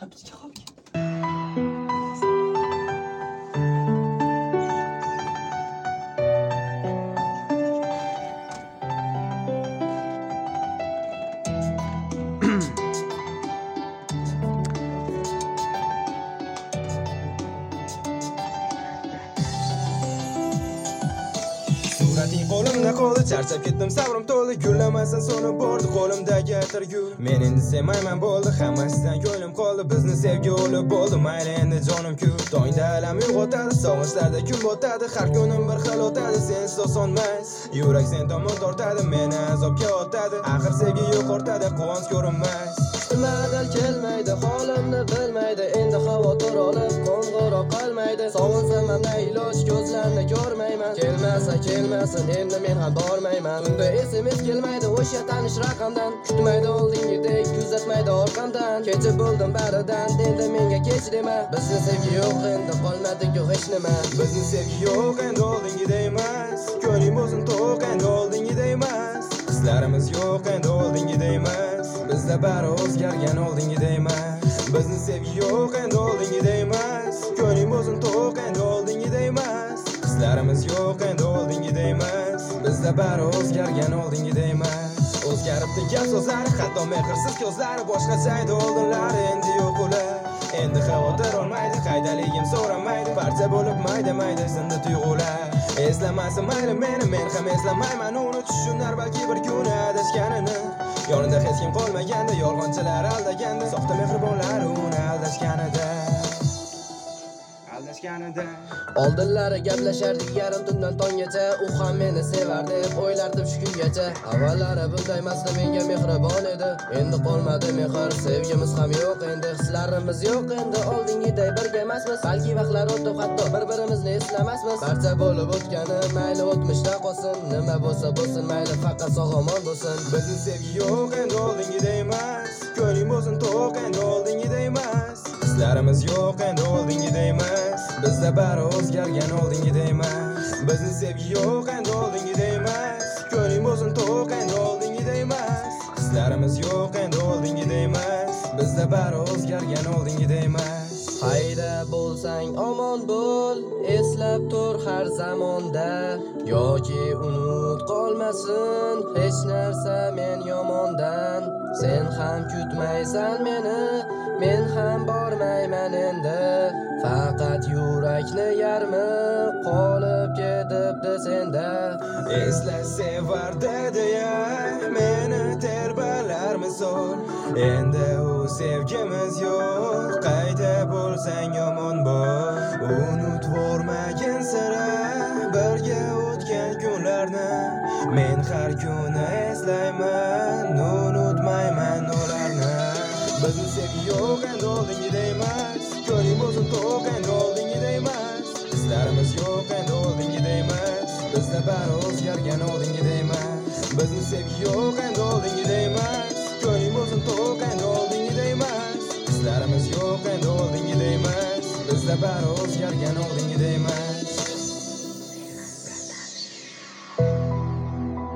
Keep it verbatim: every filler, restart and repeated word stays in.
Kapıcı kalk. Surating qo'limda qoldi, charchab ketdim, sabrim to'ldi, gullamasan so'nib bordi qo'limdagi atir gul. Men endi sevmayman bo'ldi, hammasidan ko'nglim qoldi, bizni sevgi o'lib bo'ldi, mayli endi jonim ku. Tongda alam uyg'otadi, sog'inchlarda kun botadi, har kunim bir xil o'tadi, sensiz osonmas. Yurak sen tomon tortadi, meni azobga otadi, axir sevgi yo'q o'rtada, quvonch ko'rinmas. Madal kelmaydi, holimni bilmaydi, endi xavotir olib qo'ng'iroq qilmaydi. Sog'insam ham iloj, ko'zlarni ko'rmayman. Kelmasa kelmasin, endi men ham bormayman. Tunda sms kelmaydi o'sha tanish raqamdan, kutmaydi oldingidek, kuzatmaydi orqamdan. Kechib bo'ldim baridan, endi menga kech dema. Bizni sevgi yo'q, endi qolmadi-ku hech nima. Bizni sevgi yo'q, endi oldingidek emas. Ko'nglim o'zin to'q, endi oldingidek emas. Hislarimiz yo'q, endi oldingidek emas. Bizda bari o'zgargan, oldingidek emas. Bizni sevgi yo'q, endi oldingidek emas. Ko'nglim o'zin to'q, endi oldingidek emas. Hislarimiz yo'q, endi oldingidek emas. Bizda bari o'zgargan, oldingidek emas. O'zgaribdi gap so'zlari, hatto mehrsiz ko'zlari, boshqacha edi oldinlari, endi yo'q ular. Endi xavotir olmaydi, qaydaligim so'ramaydi, parcha bo'lib mayda-mayda sindi tuyg'ular. Eslamasin mayli meni, men ham eslamayman uni, tushunar balki bir kun adashganini. Yonida hech kim qolmaganda, yolg'onchilar aldaganda, soxta mehribonlar uni aldashganida. Aldashganida. Oldinlari gaplashardik yarim tundan tonggacha, u ham meni sevar deb o'ylardim shu kungacha. Avvallari bunday emasdi, menga mehribon edi. Endi qolmadi mehr, sevgimiz ham yo'q, endi hislarimiz yo'q, endi oldingiday birga emasmiz. Balki vaqtlar o'tib, hatto bir-birimizni eslamasmiz. Barcha bo'lib o'tgani mayli o'tmishda qolsin, nima bo'lsa bo'lsin, mayli faqat sog'-omon bo'lsin. Bizni sevgi yo'q, endi oldingidek emas. Ko'nglim o'zin to'q, endi oldingidek emas. Hislarimiz yo'q, endi oldingidek emas. Bizda bari o'zgargan, oldingidek emas. Bizni sevgi yo'q, endi oldingidek emas. Ko'nglim o'zin to'q, endi oldingidek emas. Hislarimiz yo'q, endi oldingidek emas. Bizda bari o'zgargan, oldingidek emas. Hayda bo'lsang omon bo'l, eslab tur har zamonda, yoki unut qolmasin hech narsa men yomondan. Sen ham kutmaysan meni, men ham bormayman endi. Faqat yurakni yarmi qolib ketibdi senda. Esla sevardi deya meni terbalar misol. Endi u sevgimiz yo'q, qayta bo'lsang yomon bo'l. Unutvormagin sira birga o'tgan kunlarni. Men har kuni eslayman, unutmayman ularni. Bizni sevgi yo'q, endi oldingidek emas. Ko'nglim o'zin to'q, endi oldingidek emas. Hislarimiz yo'q, endi oldingidek emas. Bizda bari o'zgargan, oldingidek emas. Bizni sevgi yo'q, endi oldingidek emas. Ko'nglim o'zin to'q, endi oldingidek emas. Hislarimiz yo'q, endi oldingidek emas. Bizda bari o'zgargan, oldingidek emas.